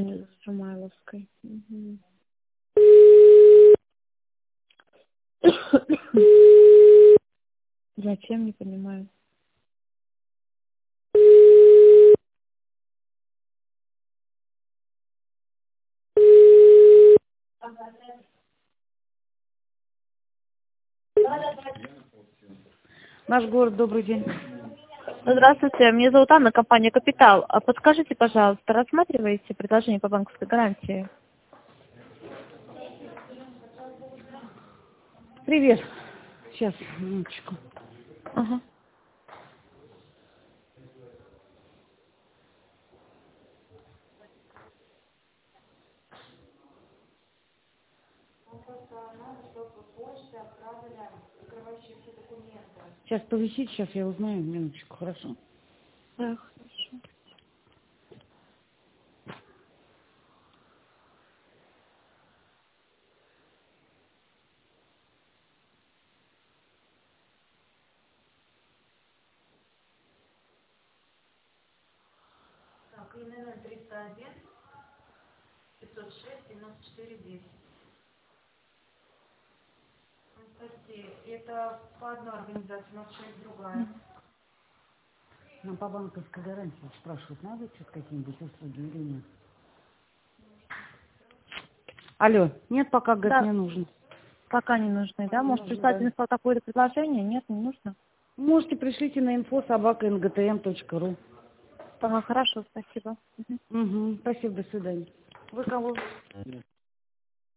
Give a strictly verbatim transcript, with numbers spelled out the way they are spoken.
районе Жумайловской. Угу. Зачем, не понимаю. Наш город, добрый день. Здравствуйте, меня зовут Анна, компания «Капитал». А подскажите, пожалуйста, рассматриваете предложение по банковской гарантии? Привет. Сейчас, минуточку. Ага. Сейчас повисит, сейчас я узнаю, минуточку, хорошо? Да, хорошо. Так, ИНН триста один, пятьсот шесть, девяносто четыре, десять. Кстати, это по одной организации, у нас шесть другая. Нам по банковской гарантии спрашивают, надо что-то какие-нибудь услуги или нет? Алло, нет, пока, говорит, Да, не нужно. пока не нужны, да? Не Может, нужно, прислать да. мне какое-то предложение? Нет, не нужно? Можете пришлите на инфо собака эн гэ тэ эм точка ру. Ага, хорошо, спасибо. Мгм. Угу, спасибо, до свидания. Вы кого?